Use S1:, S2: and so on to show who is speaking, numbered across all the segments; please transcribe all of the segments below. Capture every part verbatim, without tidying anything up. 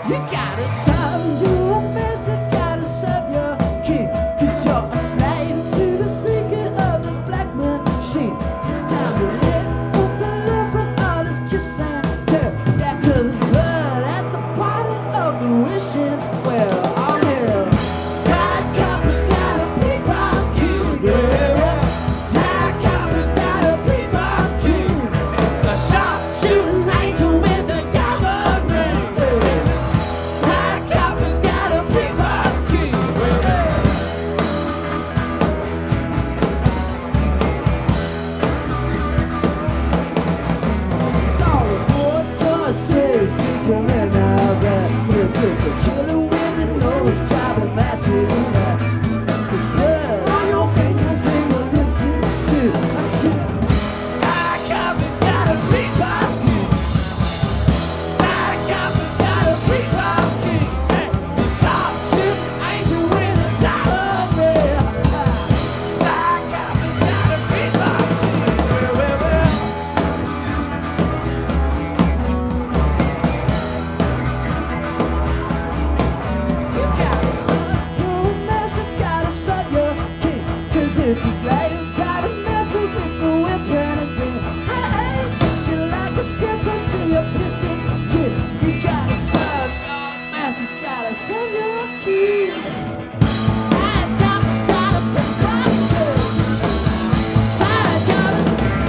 S1: You gotta serve your master, gotta serve your king, 'cause you're a slave to the seeker of the black machine. It's time to let up the love from all this kiss and tell. Yeah, 'cause it's blood at the bottom of the wishing well. I'm here. Tired coppers gotta please prosecute, yeah. Tired coppers gotta please prosecute. A sharpshooting angel with a diamond ring, yeah. Tired coppers gotta please prosecute, yeah. It's all a four-door street, six women out there. We're just a killer with the nose job and matching that. There's blood on your fingers and your lipstick too. I'm true. Tired coppers gotta please prosecute. Tired coppers gotta please prosecute. Hey, the sharpshooting angel with a diamond ring. Tired coppers gotta please prosecute. Well, well, well. You gotta serve your master, gotta serve your king, 'cause it's a slave try to master with the whip and a grin. Hey, just you like a skip into your pissing tin. You gotta serve your master, gotta serve your king. Tired coppers gotta be prosecuted. Tired coppers,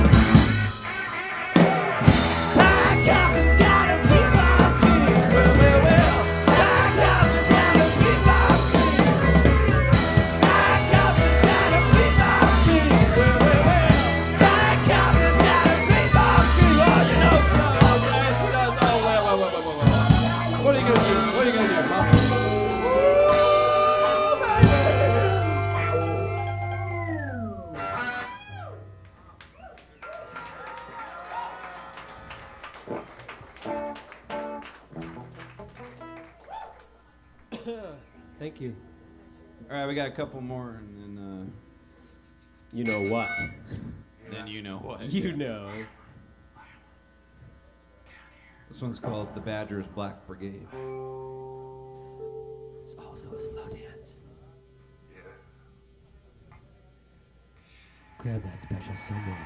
S1: tired coppers gotta be prosecuted. Well, well, well. Tired coppers gotta be prosecuted. Tired coppers gotta be prosecuted. Well, well, well. Tired coppers gotta be prosecuted. Oh, you know, slow. Oh, yeah, she does. Oh, well, well, well, well, well, well. What are you gonna do? What are you gonna do, huh?
S2: Thank you.
S3: All right, we got a couple more, and then
S2: You know what?
S3: uh, then you know what.
S2: You know.
S3: This one's called "The Badgers Black Brigade."
S2: It's also a slow dance. Grab that special someone.